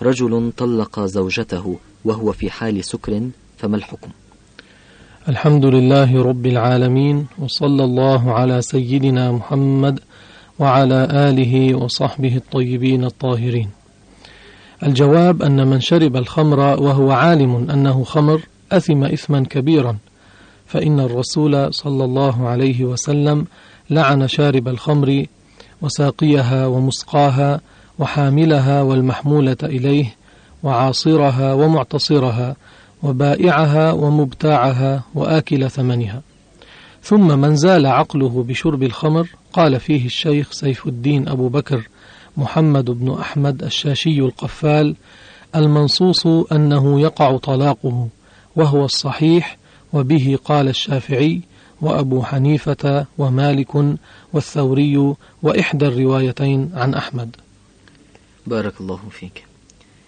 رجل طلق زوجته وهو في حال سكر فما الحكم؟ الحمد لله رب العالمين، وصلى الله على سيدنا محمد وعلى آله وصحبه الطيبين الطاهرين. الجواب أن من شرب الخمر وهو عالم أنه خمر أثم إثما كبيرا، فإن الرسول صلى الله عليه وسلم لعن شارب الخمر وساقيها ومسقاها وحاملها والمحمولة إليه وعاصرها ومعتصرها وبائعها ومبتاعها وآكل ثمنها. ثم من زال عقله بشرب الخمر قال فيه الشيخ سيف الدين أبو بكر محمد بن أحمد الشاشي القفال: المنصوص أنه يقع طلاقه، وهو الصحيح، وبه قال الشافعي وأبو حنيفة ومالك والثوري وإحدى الروايتين عن أحمد. بارك الله فيك.